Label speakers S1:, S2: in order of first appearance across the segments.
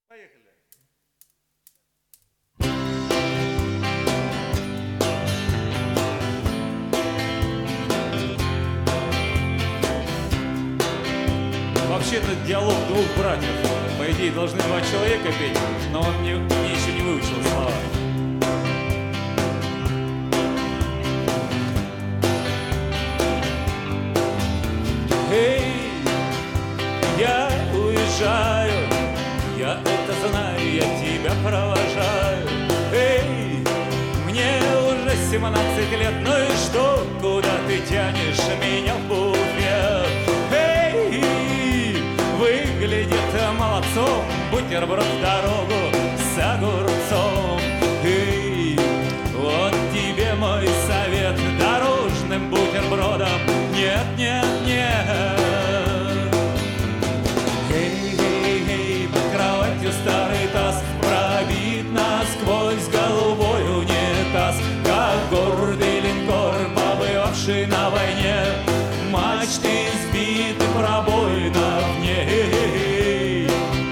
S1: Поехали. Вообще это диалог двух братьев. По идее, должны два человека петь, но он мне еще не выучил слова. Эй, я уезжаю, я это знаю, я тебя провожаю. Эй, мне уже 17 лет, ну и что, куда ты тянешь меня в буфет? Эй, выглядит молодцом, бутерброд в дорогу с огурцом. Эй, вот тебе мой совет, дорожным бутербродом нет, нет, нет. Эй, под кроватью старый таз пробит насквозь голубой унитаз, как гордый линкор, побывавший на войне, мачты сбиты, пробоина в ней.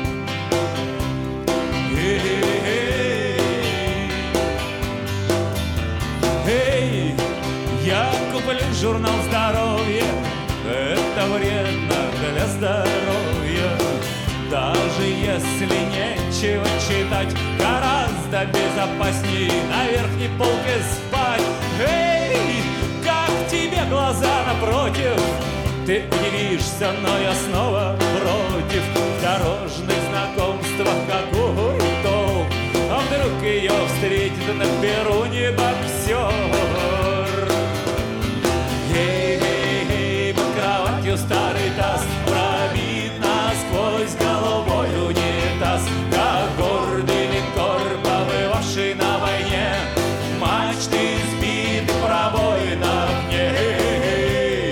S1: Эй, я куплю журнал «Здоровье», это вредно для здоровья. Даже если нечего читать, гораздо безопасней на верхней полке спать. Эй, как тебе глаза напротив, ты удивишься, но я снова против дорожных знакомств. Какой толк? А вдруг ее встретит на перроне боксер? Эй, под кроватью старый таз пробит насквозь голубой унитаз, как гордый линкор, побывавший на войне, мачты сбиты, пробоина в ней.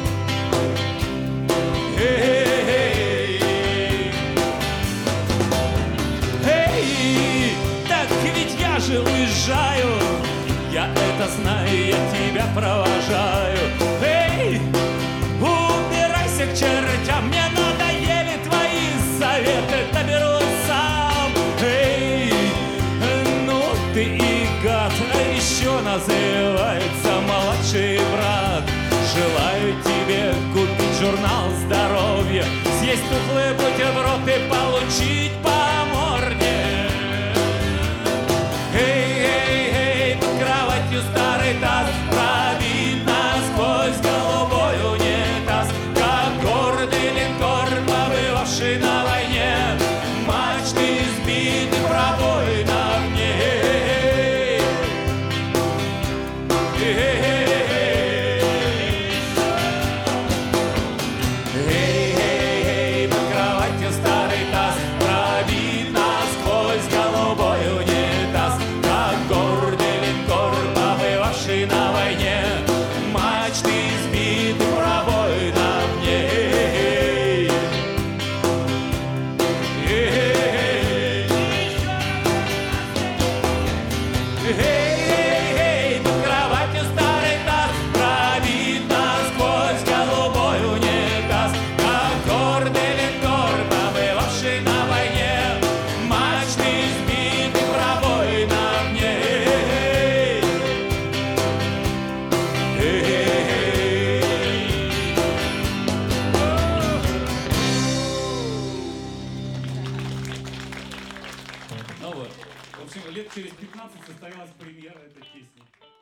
S1: Эй, так ведь я же уезжаю, я это знаю, я тебя провожаю. Эй, убирайся к чертям, мне надоели твои советы, доберусь сам. Эй, ну ты и гад, а еще называется младший брат. Желаю тебе купить журнал «Здоровье», съесть тухлый бутерброд и получить по морде. Эй, под кроватью старый таз пробит насквозь голубой унитаз, как гордый линкор, побывавший на войне, мачты сбиты, пробоина в ней. Эй, под кроватью старый таз пробит насквозь голубой унитаз, как гордый линкор, побывавший на войне, мачты сбиты, пробоина в ней. Эй, под кроватью старый таз пробит насквозь голубой унитаз, как гордый линкор, побывавший на войне, мачты сбиты, пробоина в ней. Ну вот, в общем, лет через 15 состоялась премьера этой песни.